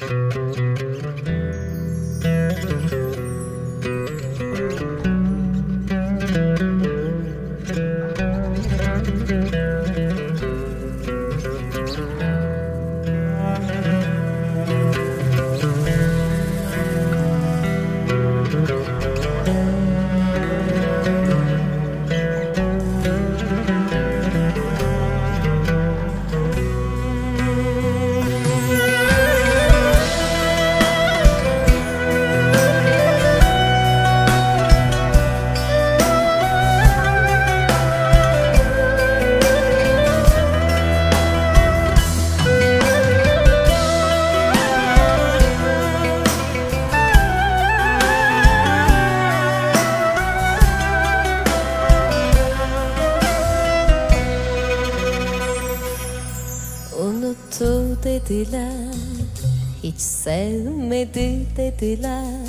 Unuttu dediler, hiç sevmedi dediler.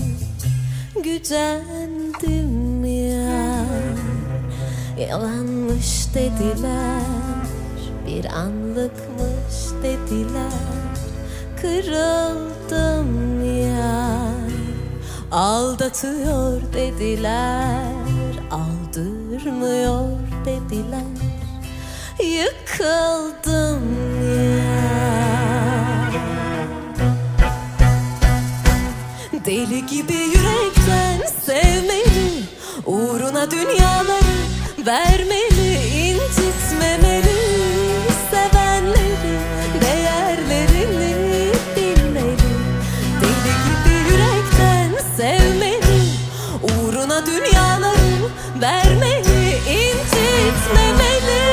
Gücendim ya, yalanmış dediler. Bir anlıkmış dediler. Kırıldım ya, aldatıyor dediler. Aldırmıyor dediler. Yıkıldım ya. Deli gibi yürekten sevmeli, uğruna dünyaları vermeli, incitmemeli. Sevenleri, değerlerini bilmeli. Deli gibi yürekten sevmeli, uğruna dünyaları vermeli, incitmemeli.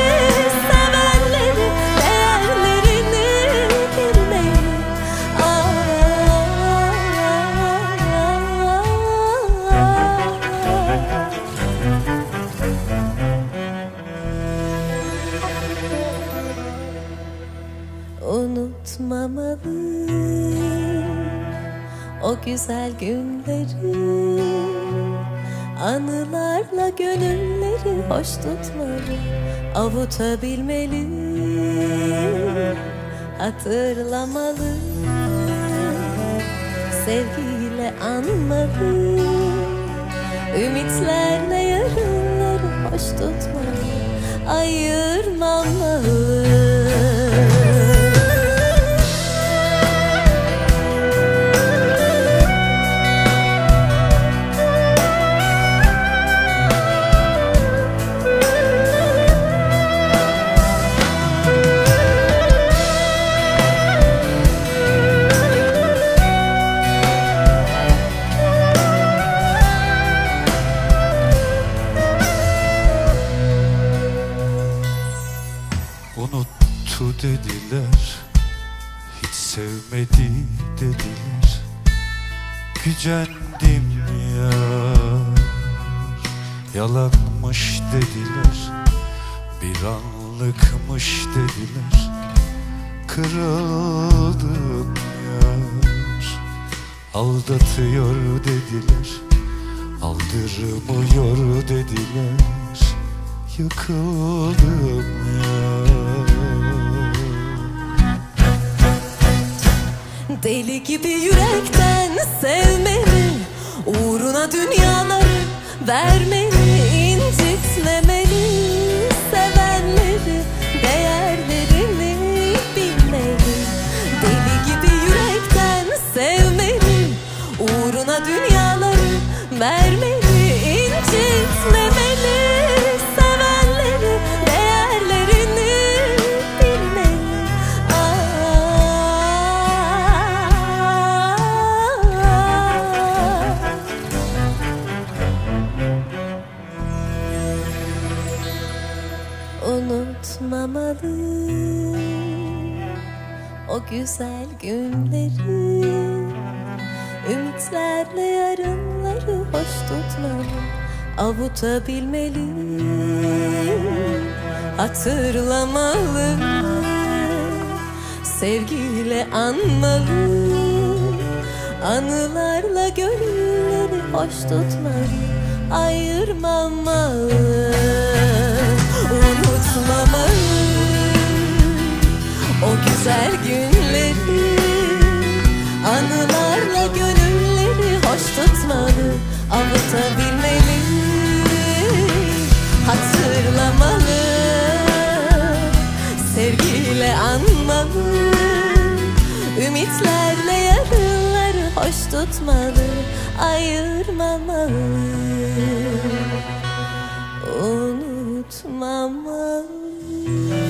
Unutmamalı o güzel günleri, anılarla gönülleri hoş tutmalı, avutabilmeli, hatırlamalı, sevgiyle anmalı, ümitlerle yarınları hoş tutmalı, ayırmamalı. Unuttu dediler, hiç sevmedi dediler. Gücendim ya, yalanmış dediler. Bir anlıkmış dediler. Kırıldım yar, aldatıyor dediler. Aldırmıyor dediler. Yıkıldım ya. Deli gibi yürekten sevmeli, uğruna dünyaları vermeli, incitmemeli. Sevenleri, değerlerini bilmeli. Deli gibi yürekten sevmeli, uğruna dünyaları vermeli, incitmemeli. Sevenleri, değerlerini bilmeli. Unutmamalı o güzel günleri, ümitlerle yarınları hoş tutmalı, avutabilmeli, hatırlamalı, sevgiyle anmalı, anılarla gönülleri hoş tutmalı, ayırmamalı. Unutmamalı o güzel günleri, ümitlerle yarınları hoş tutmalı, ayırmamalı, unutmamalı.